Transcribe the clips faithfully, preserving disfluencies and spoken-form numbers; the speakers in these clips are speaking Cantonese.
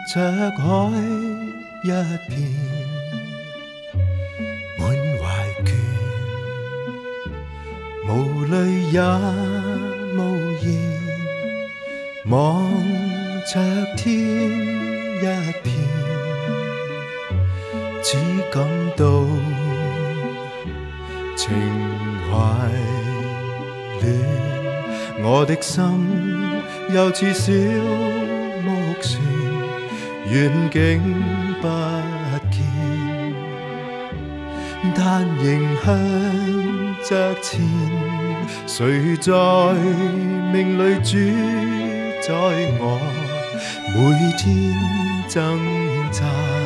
着海一片，满怀倦，无泪也无言，望着天一片，只感到情怀恋。我的心又似小木船，远景不见，但仍向着前。谁在命里主宰我？每天挣扎，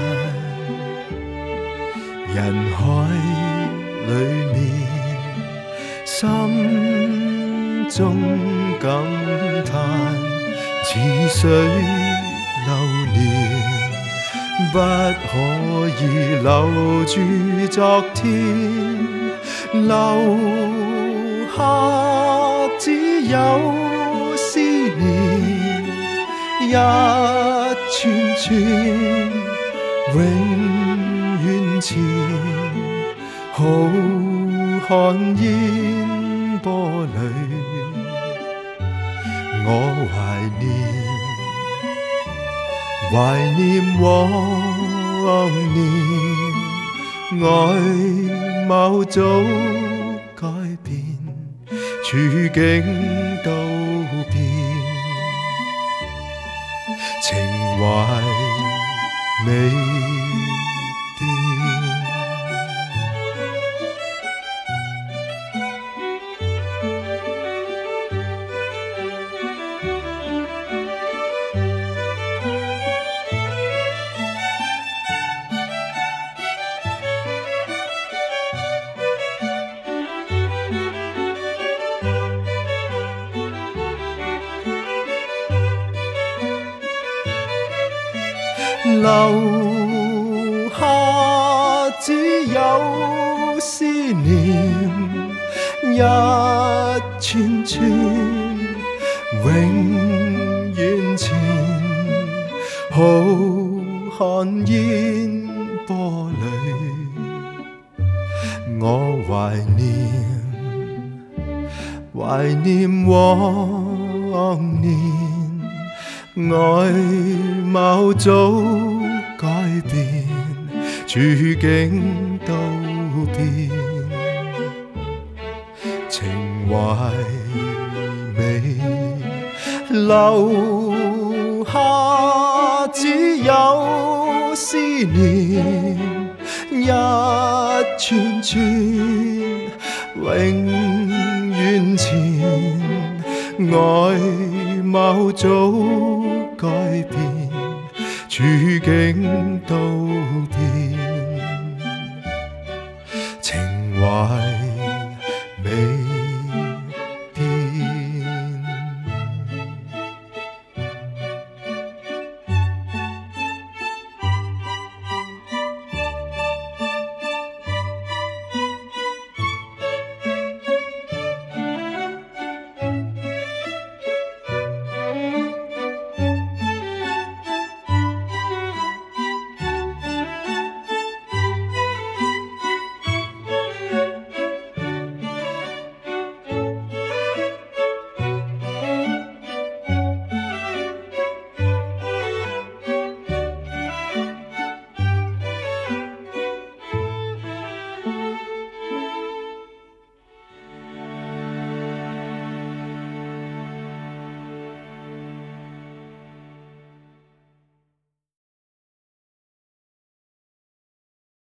人海里面，心中感叹，似水流年，不可以留住昨天，留下只有思念，一串串永远前，浩瀚烟波里，我怀念，怀念往年，外貌早改变，处境都变，情怀未变。留下只有思念，一串串永远前，浩瀚烟波里，我怀念，怀念往年，外貌早改变，处境都变，情怀未留下只有思念，一串串永远前，外貌早改变，处境都变，情怀未